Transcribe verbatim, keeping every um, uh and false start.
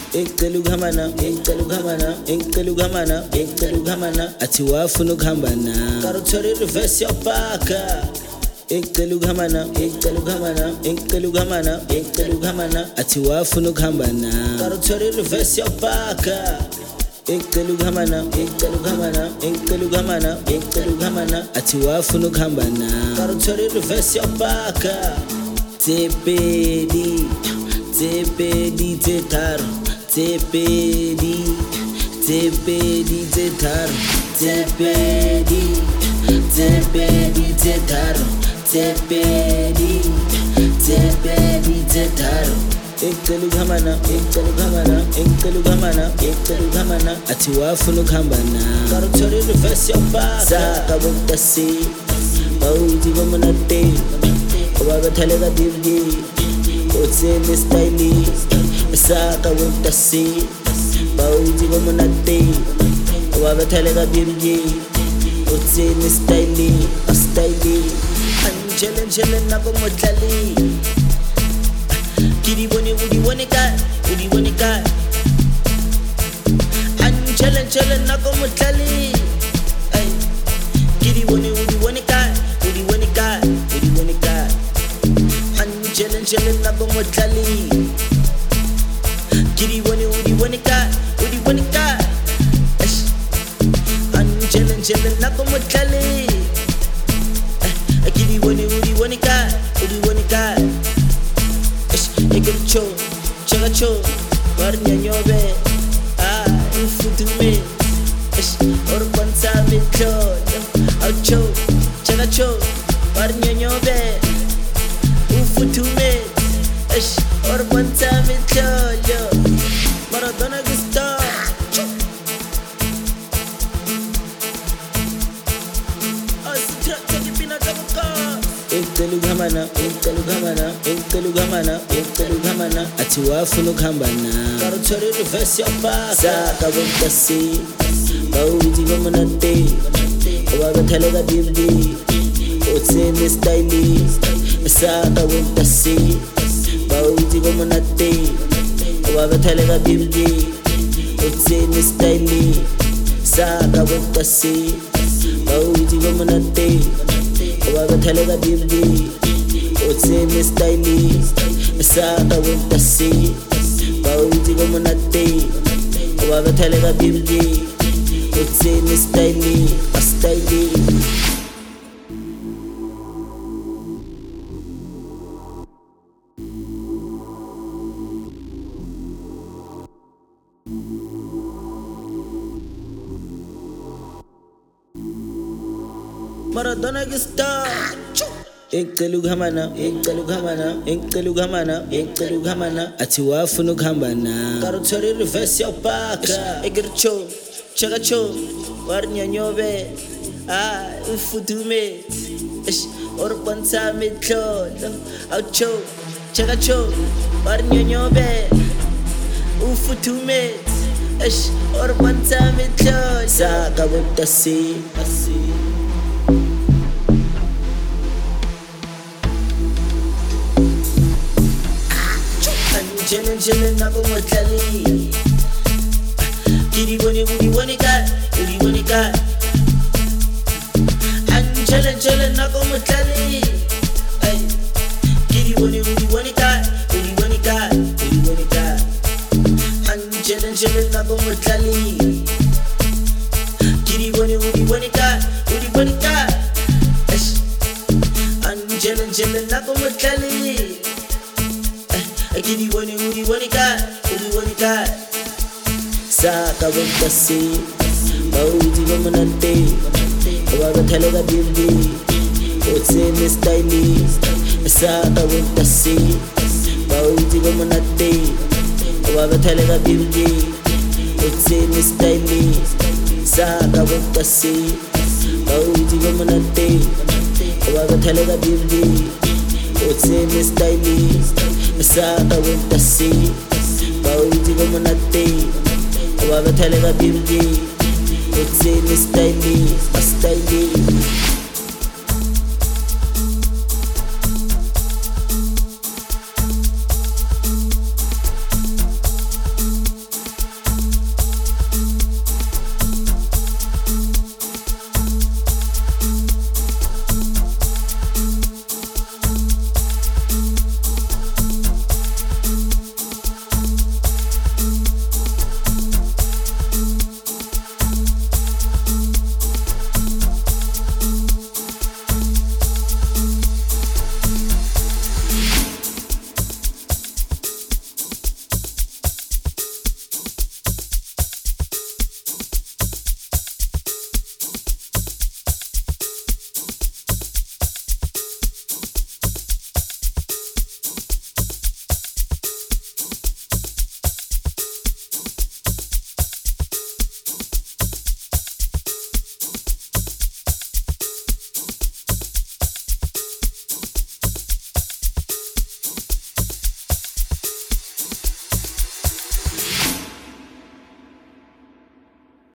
Ecela ukuhambana, ecela ukuhambana, ecela ukuhambana, ecela ukuhambana, athi wafuna ukuhamba na. Karuthole reverse yopaka. Ecela ukuhambana, ecela ukuhambana, ecela ukuhambana, ecela ukuhambana, athi wafuna ukuhamba na. Karuthole reverse yopaka. Ecela ukuhambana, ecela ukuhambana, ecela ukuhambana, ecela ukuhambana, athi wafuna ukuhamba na. Karuthole reverse yopaka. Tsepedi, tsepedi tsetaro, tsepedi, tsepedi tsetaro, tsepedi, tsepedi tsetaro, tsepedi, tsepedi tsetaro. Ecela ukuhambana, ecela ukuhambana, ecela ukuhambana, ecela ukuhambana, athi wafuna ukuhamba na. Karuthole reverse yopaka. Saka boktasi, bauti bomonate, obabathalela birdi, otsele styli. Saka boktasi, bauti bomonate, obabathalela birdi, otsele styli, styli. Anjele njele nako motlali. Kidi boni udi boni ka, udi boni ka. Anjele njele nako motlali. Ay, kidi boni udi boni ka, udi boni ka, udi boni ka. Anjele njele nako motlali. Kidi boni udi boni ka, udi boni ka. Anjele njele nako motlali. Kidi boni udi boni ka, udi boni ka. Cho, chaga cho, warnya nyobe, ah, infutume, or pansa me cho, au cho, chaga cho, warnya nyobe, infutume, or pansa me cho, yo, Maradona gusta. Ecela ukuhambana, ecela ukuhambana, ecela ukuhambana, ecela ukuhambana, athi wafuna ukuhamba na. Karuthole reverse yopaka. Saka boktasi, bauti bomonate, obabathalela birdi, otsele styli. Saka boktasi, bauti bomonate, obabathalela birdi, otsele styli. Saka boktasi, bauti bomonate, obabathalela birdi, otsele styli. Saka boktasi, bauti bomonate, obabathalela birdi, otsele styli, styli. Maradona gusta. Ecela ukuhambana, ecela ukuhambana, ecela ukuhambana, ecela ukuhambana, athi wafuna ukuhamba na. Karuthole reverse yopaka. Egircho, chaga cho, warnya nyobe, ah, infutume, or pansa me cho, au cho, chaga cho, warnya nyobe, infutume, or pansa me cho. Saka boktasi. Anjele njele nako motlali. Kidi boni udi boni ka, udi boni ka. Anjele njele nako motlali. Ay, kidi boni udi boni ka, udi boni ka, udi boni ka. Anjele njele nako motlali. Kidi boni udi boni ka, udi boni ka. Anjele njele nako motlali. Kidi boni udi boni ka, udi boni ka. Saka boktasi, bauti bomonate, obabathalela birdi, otsele styli. Saka boktasi, bauti bomonate, obabathalela birdi, otsele styli. Saka boktasi, bauti bomonate, obabathalela birdi, otsele styli. Saka boktasi, bauti bomonate, obabathalela birdi, otsele styli, styli.